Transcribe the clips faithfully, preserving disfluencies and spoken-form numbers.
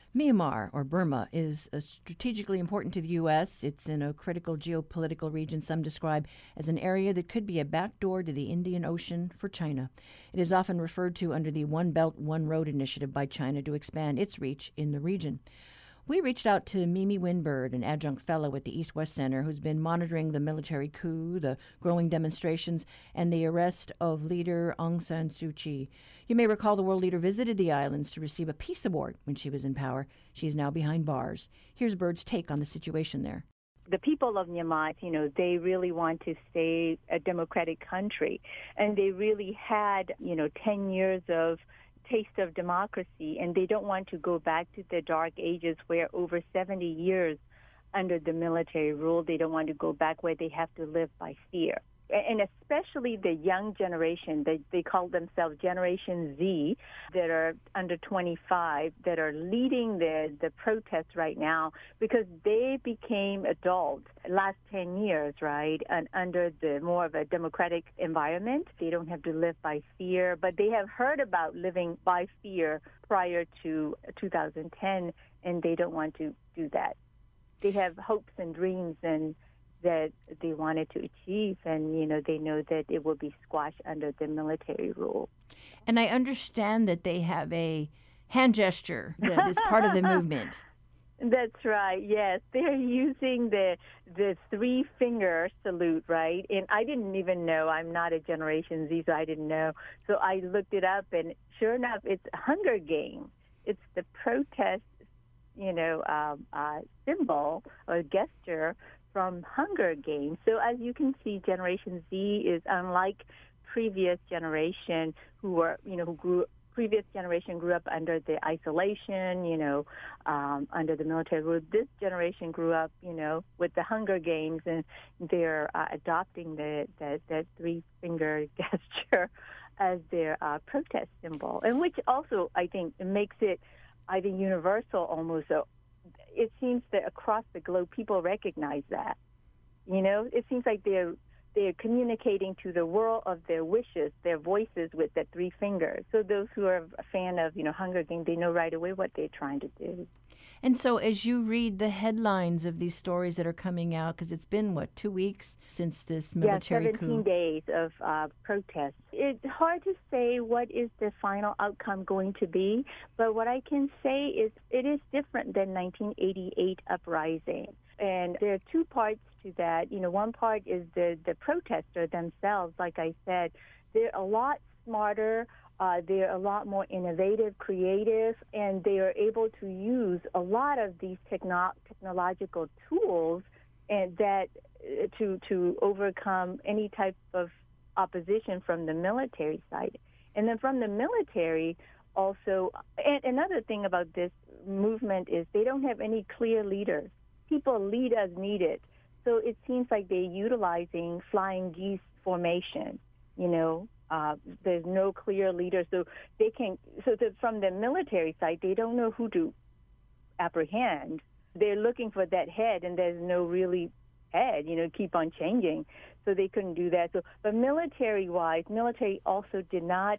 Myanmar, or Burma, is uh, strategically important to the U S. It's in a critical geopolitical region some describe as an area that could be a backdoor to the Indian Ocean for China. It is often referred to under the One Belt, One Road initiative by China to expand its reach in the region. We reached out to Mimi Winbird, an adjunct fellow at the East West Center, who's been monitoring the military coup, the growing demonstrations, and the arrest of leader Aung San Suu Kyi. You may recall the world leader visited the islands to receive a peace award when she was in power. She is now behind bars. Here's Bird's take on the situation there. The people of Myanmar, you know, they really want to stay a democratic country, and they really had, you know, ten years of taste of democracy, and they don't want to go back to the dark ages where over seventy years under the military rule, they don't want to go back where they have to live by fear. And especially the young generation, they, they call themselves Generation Z, that are under twenty-five, that are leading the, the protests right now because they became adults last ten years, right, and under the more of a democratic environment. They don't have to live by fear, but they have heard about living by fear prior to two thousand ten, and they don't want to do that. They have hopes and dreams and that they wanted to achieve, and, you know, they know that it will be squashed under the military rule. And I understand that they have a hand gesture that is part of the movement. That's right, yes. They're using the the three-finger salute, right? And I didn't even know. I'm not a Generation Z, so I didn't know. So I looked it up, and sure enough, it's Hunger Games. It's the protest, you know, um, uh, symbol or gesture from Hunger Games. So as you can see, Generation Z is unlike previous generation who were, you know, who grew, previous generation grew up under the isolation, you know, um, under the military rule. This generation grew up, you know, with the Hunger Games, and they're uh, adopting the, the, the three-finger gesture as their uh, protest symbol, and which also, I think, makes it, I think, universal almost. So it seems that across the globe, people recognize that. You know, it seems like they're they're communicating to the world of their wishes, their voices with the three fingers. So those who are a fan of, you know, Hunger Games, they know right away what they're trying to do. And so as you read the headlines of these stories that are coming out, because it's been, what, two weeks since this military yeah, seventeen coup? days of uh, protests. It's hard to say what is the final outcome going to be, but what I can say is it is different than nineteen eighty-eight uprising. And there are two parts to that. You know, one part is the, the protester themselves. Like I said, they're a lot smarter. Uh, they're a lot more innovative, creative, and they are able to use a lot of these techno- technological tools and that uh, to to overcome any type of opposition from the military side. And then from the military also, and another thing about this movement is they don't have any clear leaders. People lead as needed. So it seems like they're utilizing flying geese formation, you know. Uh, there's no clear leader, so they can. So the, from the military side, they don't know who to apprehend. They're looking for that head, and there's no really head. You know, keep on changing, so they couldn't do that. So, but military-wise, military also did not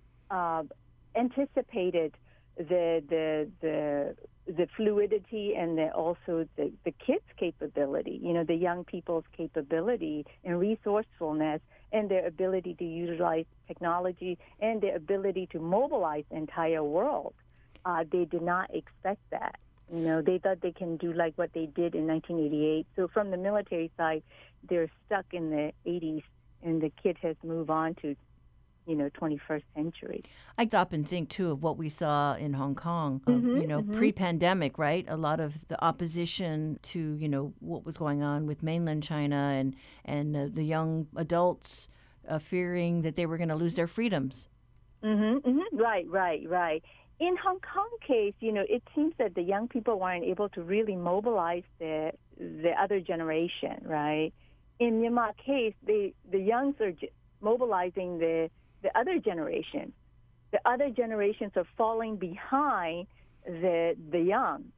uh, anticipated the the the the fluidity and the, also the, the kids' capability, you know, the young people's capability and resourcefulness and their ability to utilize technology and their ability to mobilize the entire world. Uh, they did not expect that. You know, they thought they can do like what they did in nineteen eighty-eight. So from the military side, they're stuck in the eighties, and the kid has moved on to, you know, twenty-first century. I stop and think, too, of what we saw in Hong Kong, Mm-hmm, uh, you know, mm-hmm. pre-pandemic, right? A lot of the opposition to, you know, what was going on with mainland China and, and uh, the young adults uh, fearing that they were going to lose their freedoms. Mm-hmm, mm-hmm. Right, right, right. In Hong Kong case, you know, it seems that the young people weren't able to really mobilize the the other generation, right? In Myanmar case, they, the youngs are j- mobilizing the the other generation. The other generations are falling behind the the young.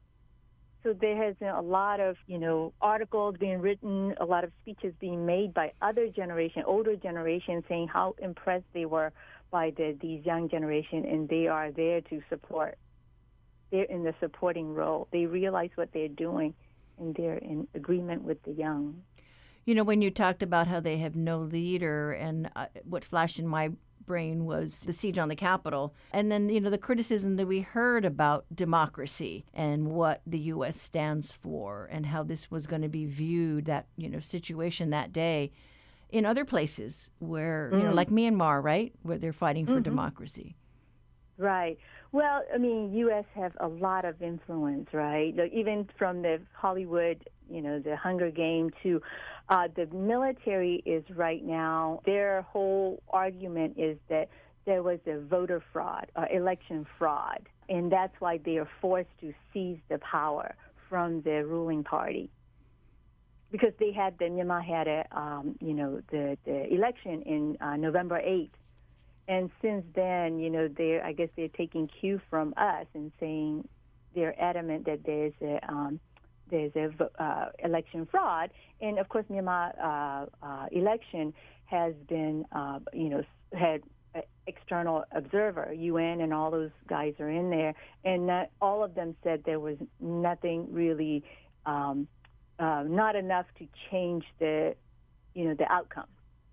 So there has been a lot of, you know, articles being written, a lot of speeches being made by other generation, older generation, saying how impressed they were by the these young generation, and they are there to support. they're in the supporting role. They realize what they're doing, and they're in agreement with the young. You know, when you talked about how they have no leader, and uh, what flashed in my brain was the siege on the Capitol. And then, you know, the criticism that we heard about democracy and what the U S stands for and how this was going to be viewed, that, you know, situation that day in other places where, mm. you know, like Myanmar, right, where they're fighting for mm-hmm. democracy. Right. Well, I mean, U S have a lot of influence, right? Like, even from the Hollywood, you know, the Hunger Game to uh, the military is right now, their whole argument is that there was a voter fraud, or election fraud, and that's why they are forced to seize the power from the ruling party. Because they had, the Myanmar had a, um, you know, the, the election in uh, November eighth. And since then, you know, they're, I guess they're taking cue from us and saying they're adamant that there's a um, there's a uh, election fraud. And of course, Myanmar uh, uh, election has been, uh, you know, had an external observer, U N, and all those guys are in there, and not, all of them said there was nothing really, um, uh, not enough to change the, you know, the outcome,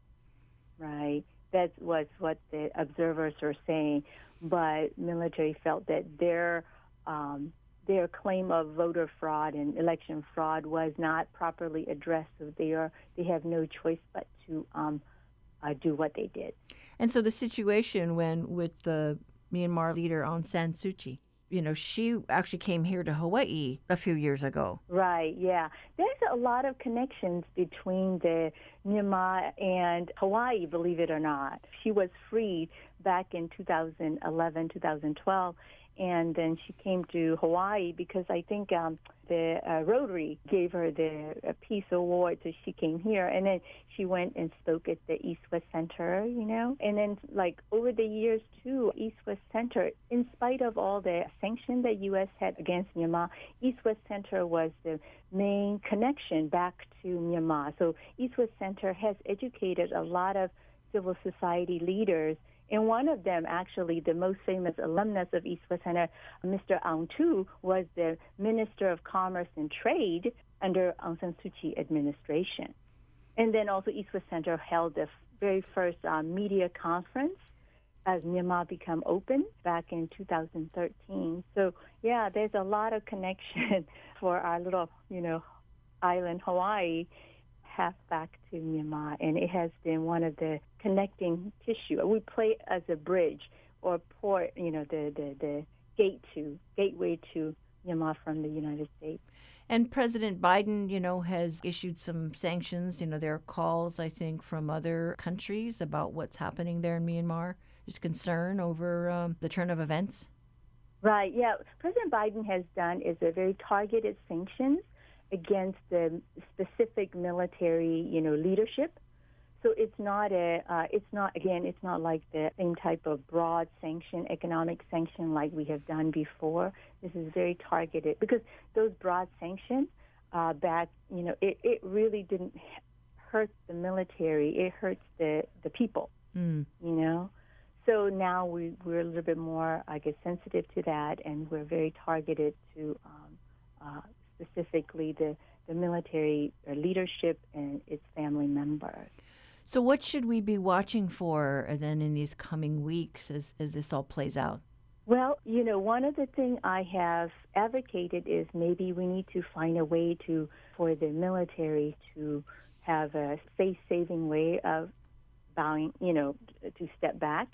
right? That was what the observers are saying, but military felt that their um, their claim of voter fraud and election fraud was not properly addressed, so they are they have no choice but to um, uh, do what they did. And so the situation when with the Myanmar leader Aung San Suu Kyi, you know, she actually came here to Hawaii a few years ago. Right, yeah. There's a lot of connections between the Myanmar and Hawaii, believe it or not. She was freed back in two thousand eleven, two thousand twelve, and then she came to Hawaii because I think um, the uh, Rotary gave her the uh, Peace Award, so she came here, and then she went and spoke at the East-West Center, you know, and then, like, over the years, too, East-West Center, in spite of all the sanctions that U S had against Myanmar, East-West Center was the main connection back to Myanmar. So East-West Center has educated a lot of civil society leaders. And one of them, actually, the most famous alumnus of East-West Center, Mister Aung Tu, was the Minister of Commerce and Trade under Aung San Suu Kyi administration. And then also East-West Center held the very first uh, media conference as Myanmar became open back in two thousand thirteen. So, yeah, there's a lot of connection for our little, you know, island Hawaii, half back to Myanmar, and it has been one of the connecting tissue. We play as a bridge or port, you know, the, the, the gate to, gateway to Myanmar from the United States. And President Biden, you know, has issued some sanctions. You know, there are calls, I think, from other countries about what's happening there in Myanmar. There's concern over um, the turn of events. Right, yeah. President Biden has done is a very targeted sanctions against the specific military, you know, leadership. So it's not a, uh, it's not, again, it's not like the same type of broad sanction, economic sanction like we have done before. This is very targeted because those broad sanctions uh, back, you know, it, it really didn't hurt the military. It hurts the, the people, mm. you know. So now we, we're a little bit more, I guess, sensitive to that, and we're very targeted to um, uh, specifically the, the military leadership and its family members. So what should we be watching for then in these coming weeks as, as this all plays out? Well, you know, one of the things I have advocated is maybe we need to find a way to, for the military to have a face-saving way of bowing, you know, to step back,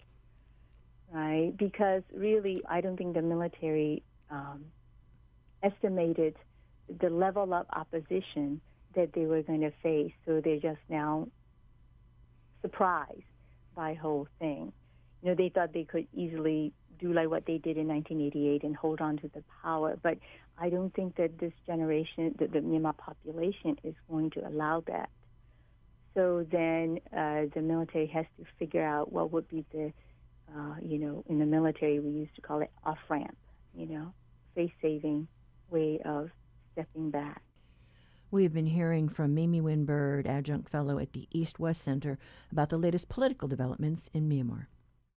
right? Because really, I don't think the military um, estimated the level of opposition that they were going to face, so they're just now surprised by the whole thing. You know, they thought they could easily do like what they did in nineteen eighty-eight and hold on to the power, but I don't think that this generation, the, the Myanmar population, is going to allow that. So then uh, the military has to figure out what would be the, uh, you know, in the military we used to call it off-ramp, you know, face-saving way of stepping back. We've been hearing from Mimi Winbird, Adjunct Fellow at the East-West Center, about the latest political developments in Myanmar.